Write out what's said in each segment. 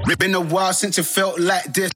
Been a while since it felt like this.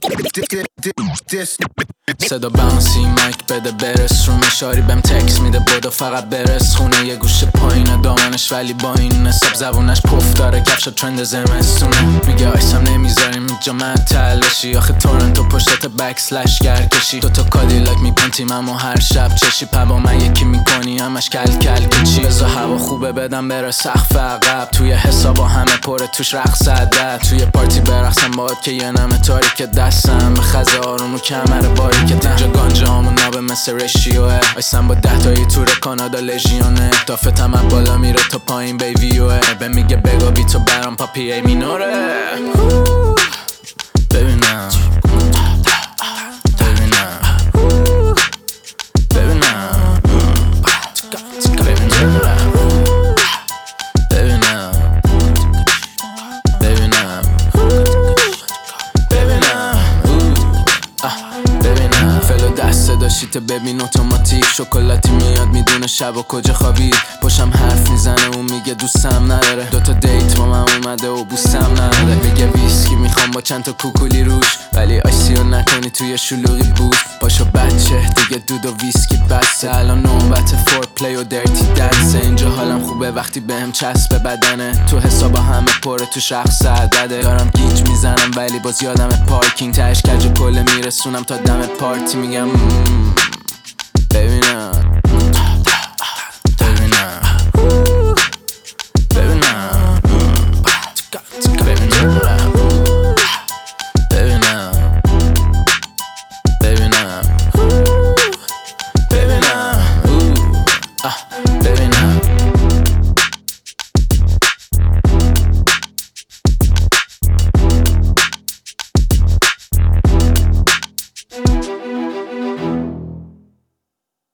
صدا باونسی مایک بده برس رو مشاری بهم تکس میده بودو فقط برس خونه یه گوشه پایینه دامنش ولی با این نصاب زبونش پف داره کفش ترند زمستونه میگه آیسم نمیذاریم اینجا من تلشی آخه تورنتو پشتت بک سلش گرکشی دوتا کادیلاک میپنتیم اما هر شب چشی پبا من یکی میکنی همش کل کل کچی بزا هوا خوبه بدم بره سقف عقب توی حسابا همه پره توش رقص عدد توی پارتی برقصم باید که یه نمه تاریک دستم به خزه آروم و کمر باریکت اینجا گانجا همون نابه مثل رشیوه آیسم با 10 تایی تور کانادا لژیونه دافتم از بالا میره تا پایین بیویوه به میگه بگو بی تو برام پاپی ای مینوره ببینم شیت ببین اتوماتیک شکلاتی میاد میدونه شب و کجا خوابید پشم حرف میزنه و میگه دوستم نداره دوتا دیت با من اومده و بوستم نداره میگه ویسکی میخوام با چند تا کوکولی روش ولی آیسیو نکنی توی شلوغی بود پاشو بچه دیگه دود و ویسکی بسته الان نوبت فور پلی و درتی دنسه اینجا حالم خوبه وقتی بهم چسب بدنه تو حسابا همه پره تو شخص عدده دارم گیج میزنم ولی باز یادم پارکینگ تهش کج کله میرسونم تا دم پارتی میگم ببینم